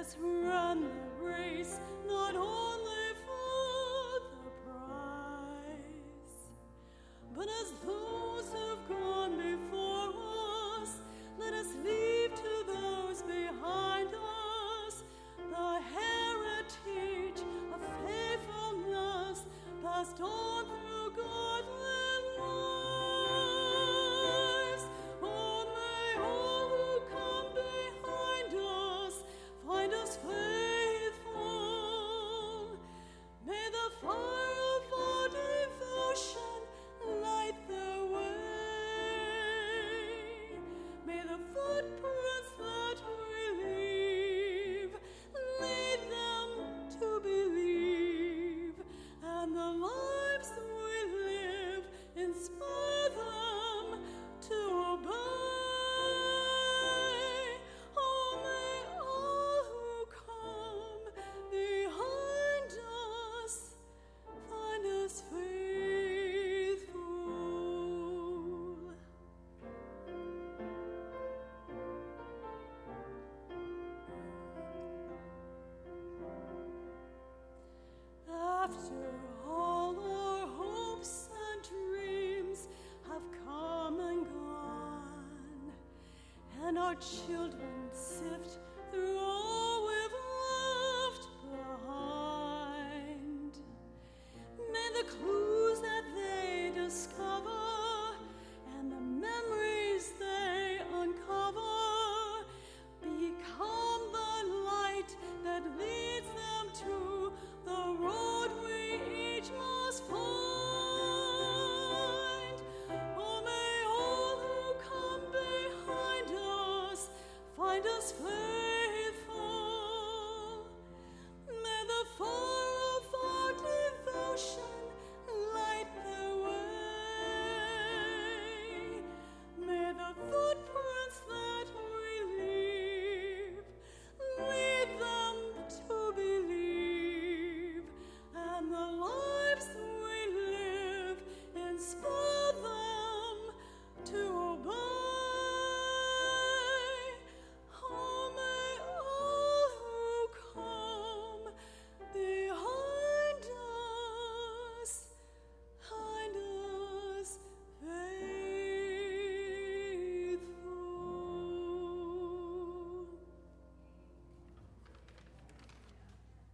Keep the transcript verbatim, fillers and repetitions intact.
us run the race, not only for the prize, but as those who've gone before us, let us leave to those behind us the heritage of faithfulness passed on through godly lives. Oh, may all who come behind us find us faithful. May the fire of our devotion light their way. May the footprints that we leave lead them to believe, and the lives we live inspire them to obey. Oh, may all who come behind us find us faithful. After all our hopes and dreams have come and gone, and our children sift through all we've left behind, may the clues that they discover and the memories they uncover become the light that leads them to the road we each must find. Oh, may all who come behind us find us faithful.